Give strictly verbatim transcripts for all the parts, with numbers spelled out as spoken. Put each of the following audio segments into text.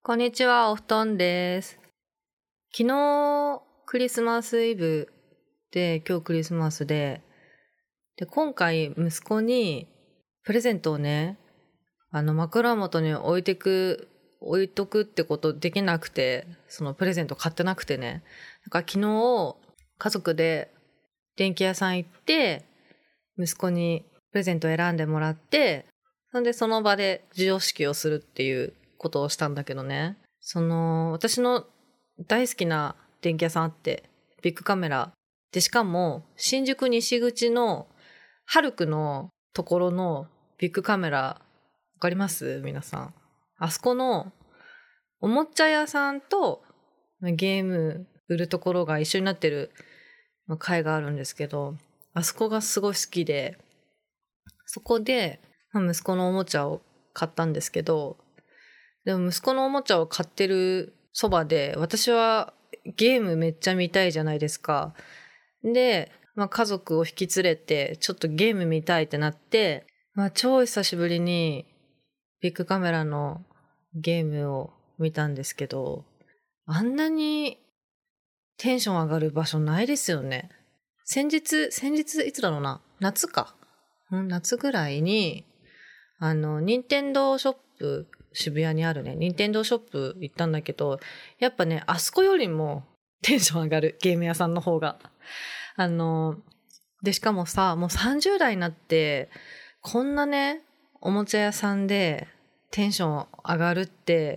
こんにちは、お布団です。昨日クリスマスイブで、今日クリスマスで、で今回息子にプレゼントをね、あの枕元に置いてく置いとくってことできなくて、そのプレゼント買ってなくてね。だから昨日家族で電気屋さん行って息子にプレゼントを選んでもらって、そんでその場で授与式をするっていうことをしたんだけどね。その私の大好きな電気屋さんあって、ビッグカメラで、しかも新宿西口のハルクのところのビッグカメラ、わかります皆さん。あそこのおもちゃ屋さんとゲーム売るところが一緒になってる階があるんですけど、あそこがすごい好きで、そこで息子のおもちゃを買ったんですけど、でも息子のおもちゃを買ってるそばで私はゲームめっちゃ見たいじゃないですか。で、まあ、家族を引き連れてちょっとゲーム見たいってなって、まあ、超久しぶりにビッグカメラのゲームを見たんですけど、あんなにテンション上がる場所ないですよね。先日先日いつだろうな、夏か、ん夏ぐらいにあの任天堂ショップ、渋谷にあるね任天堂ショップ行ったんだけど、やっぱねあそこよりもテンション上がる、ゲーム屋さんの方が。あのでしかもさ、もうさんじゅう代になってこんなねおもちゃ屋さんでテンション上がるって、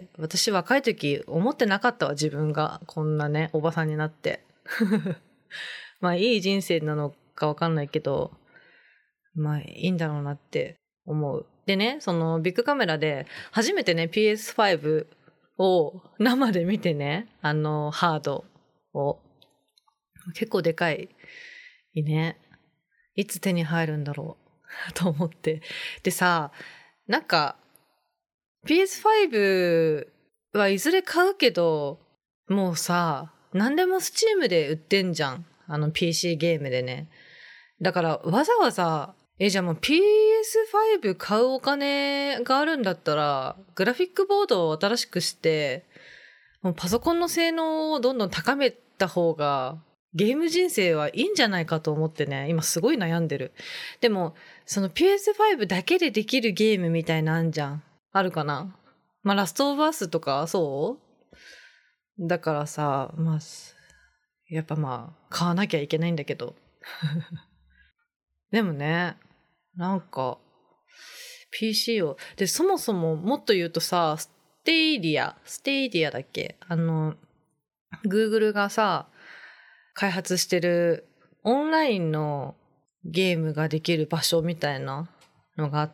私若い時思ってなかったわ、自分がこんなねおばさんになってまあいい人生なのかわかんないけど、まあいいんだろうなって思う。でね、そのビッグカメラで初めてね ピーエスファイブ を生で見てね、あのハードを結構でかいね、いつ手に入るんだろうと思って。でさ、なんか ピーエスファイブ はいずれ買うけど、もうさ何でもスチームで売ってんじゃん、あの ピーシー ゲームでね。だからわざわざえじゃあもう ピーエスファイブ 買うお金があるんだったらグラフィックボードを新しくして、もうパソコンの性能をどんどん高めた方がゲーム人生はいいんじゃないかと思ってね、今すごい悩んでる。でもその ピーエスファイブ だけでできるゲームみたいなあんじゃん、あるかな。まあラストオブアスとかそうだからさ、まあやっぱまあ買わなきゃいけないんだけどでもね、なんか ピーシー をで、そもそももっと言うとさ、ステイディアステイディアだっけ、あの Google がさ開発してるオンラインのゲームができる場所みたいなのがあって、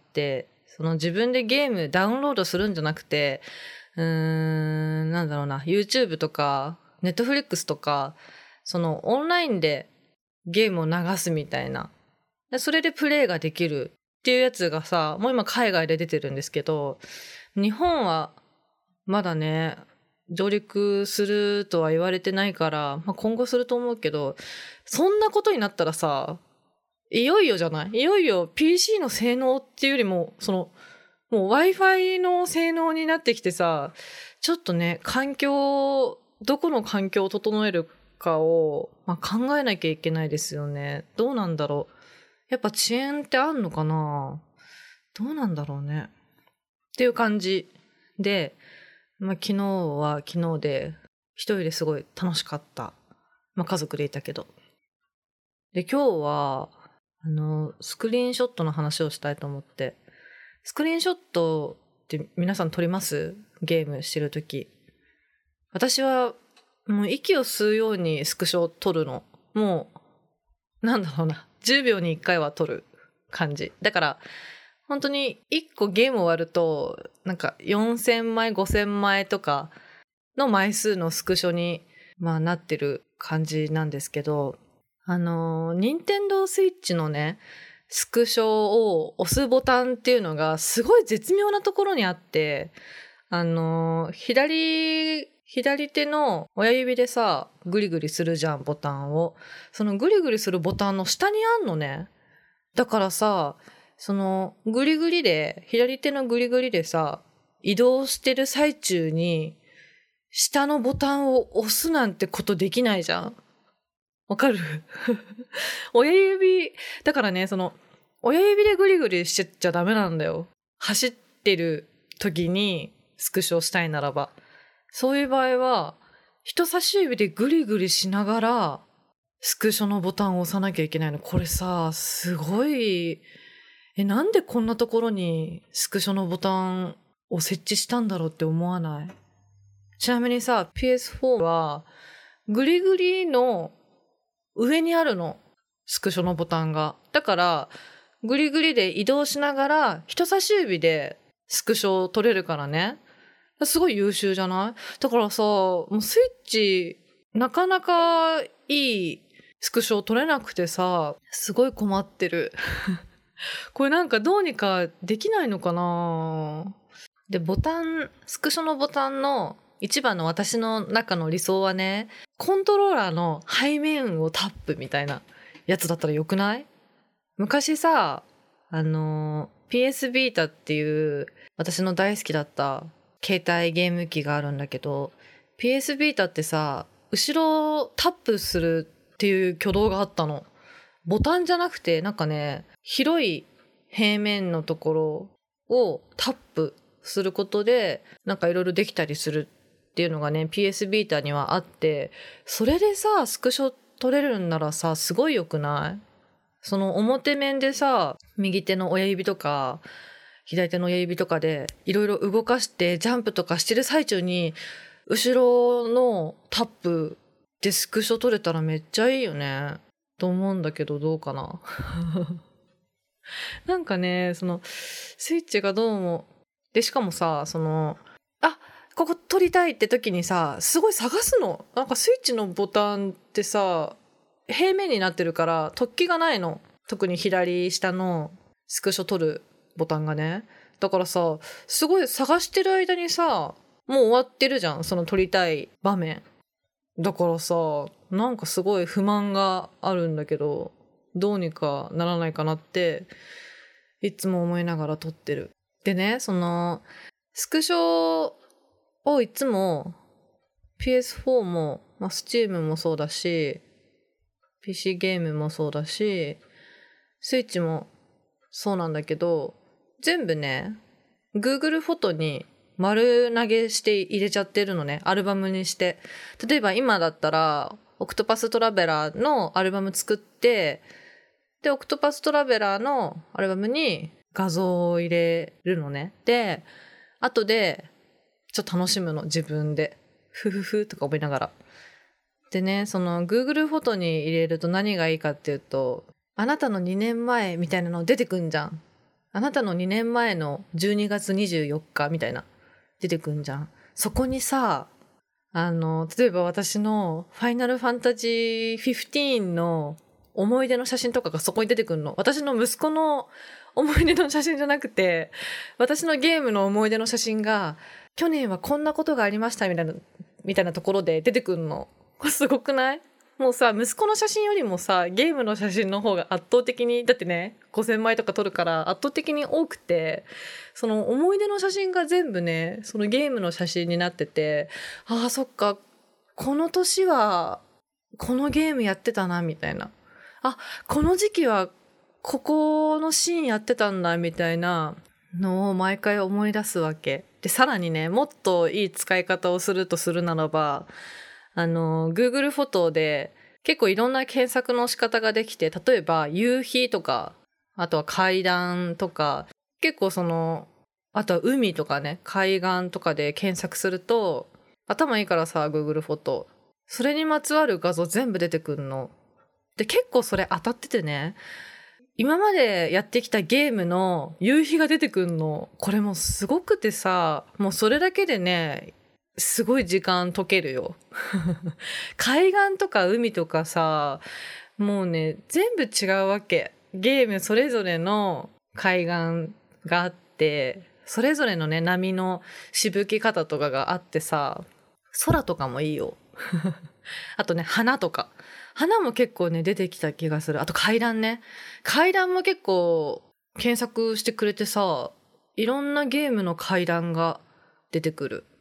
その自分でゲームダウンロードするんじゃなくて、うーんなんだろうな、 YouTube とか Netflix とか、そのオンラインでゲームを流すみたいな、でそれでプレイができるっていうやつがさ、もう今海外で出てるんですけど、日本はまだね上陸するとは言われてないから、まあ、今後すると思うけど、そんなことになったらさ、いよいよじゃない、いよいよ ピーシー の性能っていうよりも、そのもう Wi-Fi の性能になってきてさ、ちょっとね環境、どこの環境を整えるかを、まあ、考えなきゃいけないですよね。どうなんだろう、やっぱ遅延ってあんのかな、どうなんだろうねっていう感じで、まあ、昨日は昨日で一人ですごい楽しかった。まあ、家族でいたけど。で、今日はあのスクリーンショットの話をしたいと思って。スクリーンショットって皆さん撮ります？ゲームしてるとき。私はもう息を吸うようにスクショを撮るの。もうなんだろうな、じゅうびょうにいっかいは撮る感じだから、本当にいっこゲーム終わるとなんかよんせんまいごせんまいとかの枚数のスクショに、まあ、なってる感じなんですけど、あの任天堂スイッチのねスクショを押すボタンっていうのがすごい絶妙なところにあって、あの左左手の親指でさグリグリするじゃんボタンを。そのグリグリするボタンの下にあんのね。だからさ、そのグリグリで左手のグリグリでさ移動してる最中に下のボタンを押すなんてことできないじゃん。わかる親指、だからね、その、親指でグリグリしちゃダメなんだよ。走ってる時にスクショしたいならば。そういう場合は、人差し指でグリグリしながら、スクショのボタンを押さなきゃいけないの。これさ、すごい、え、なんでこんなところにスクショのボタンを設置したんだろうって思わない？ちなみにさ、ピーエスフォー は、グリグリの上にあるの。スクショのボタンが。だから、グリグリで移動しながら、人差し指でスクショを撮れるからね。すごい優秀じゃない？だからさ、もうスイッチ、なかなかいいスクショを撮れなくてさ、すごい困ってる。これなんかどうにかできないのかな？で、ボタン、スクショのボタンの一番の私の中の理想はね、コントローラーの背面をタップみたいなやつだったらよくない？昔さ、あの、ピーエス ビータっていう私の大好きだった携帯ゲーム機があるんだけど、ピーエス ビータってさ、後ろをタップするっていう挙動があったの。ボタンじゃなくて、なんかね、広い平面のところをタップすることで、なんかいろいろできたりするっていうのがね、ピーエス ビータにはあって、それでさ、スクショ撮れるんならさ、すごい良くない？その表面でさ、右手の親指とか、左手の親指とかでいろいろ動かしてジャンプとかしてる最中に、後ろのタップでスクショ撮れたらめっちゃいいよね。と思うんだけど、どうかな？なんかね、その、スイッチがどうも、で、しかもさ、その、あ、ここ撮りたいって時にさ、すごい探すの。なんかスイッチのボタンってさ、平面になってるから突起がないの。特に左下のスクショ撮るボタンがね。だからさ、すごい探してる間にさ、もう終わってるじゃん、その撮りたい場面。だからさ、なんかすごい不満があるんだけど、どうにかならないかなって、いつも思いながら撮ってる。でね、その、スクショをいつも ピーエスフォー も、まあ、Steam もそうだし、ピーシー ゲームもそうだし、スイッチもそうなんだけど、全部ね、Google フォトに丸投げして入れちゃってるのね、アルバムにして。例えば今だったら、オクトパストラベラーのアルバム作って、で、オクトパストラベラーのアルバムに画像を入れるのね。で、後で、ちょっと楽しむの、自分で。ふふふとか思いながら。でね、その Google フォトに入れると何がいいかっていうと、あなたのにねんまえみたいなの出てくんじゃん。あなたのにねんまえのじゅうにがつにじゅうよっかみたいな出てくんじゃん。そこにさ、あの、例えば私のファイナルファンタジーじゅうごの思い出の写真とかがそこに出てくんの。私の息子の思い出の写真じゃなくて、私のゲームの思い出の写真が、去年はこんなことがありましたみたいな、みたいなところで出てくんの。これすごくない？もうさ、息子の写真よりもさ、ゲームの写真の方が圧倒的に、だってね、ごせんまいとか撮るから圧倒的に多くて、その思い出の写真が全部ね、そのゲームの写真になってて、ああ、そっか、この年は、このゲームやってたな、みたいな。あ、この時期は、ここのシーンやってたんだ、みたいなのを毎回思い出すわけ。で、さらにね、もっといい使い方をするとするならば、あの、Google フォトで結構いろんな検索の仕方ができて、例えば夕日とか、あとは階段とか、結構その、あとは海とかね、海岸とかで検索すると、頭いいからさ、Google フォト。それにまつわる画像全部出てくるの。で、結構それ当たっててね、今までやってきたゲームの夕日が出てくるの。これもすごくてさ、もうそれだけでね、すごい時間解けるよ。海岸とか海とかさ、もうね、全部違うわけ。ゲームそれぞれの海岸があって、それぞれのね、波のしぶき方とかがあってさ、空とかもいいよ。あとね、花とか。花も結構ね、出てきた気がする。あと階段ね。階段も結構検索してくれてさ、いろんなゲームの階段が出てくる。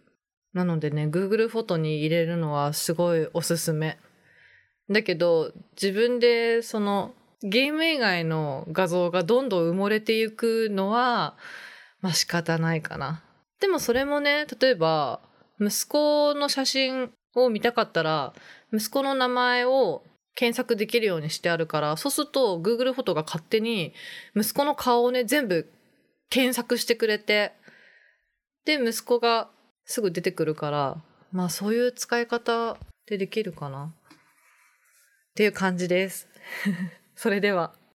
なのでね、Google フォトに入れるのはすごいおすすめ。だけど、自分でそのゲーム以外の画像がどんどん埋もれていくのは、まあ仕方ないかな。でもそれもね、例えば、息子の写真を見たかったら、息子の名前を検索できるようにしてあるから、そうすると Google フォトが勝手に息子の顔をね、全部検索してくれて、で、息子がすぐ出てくるから、まあそういう使い方でできるかなっていう感じです。それでは。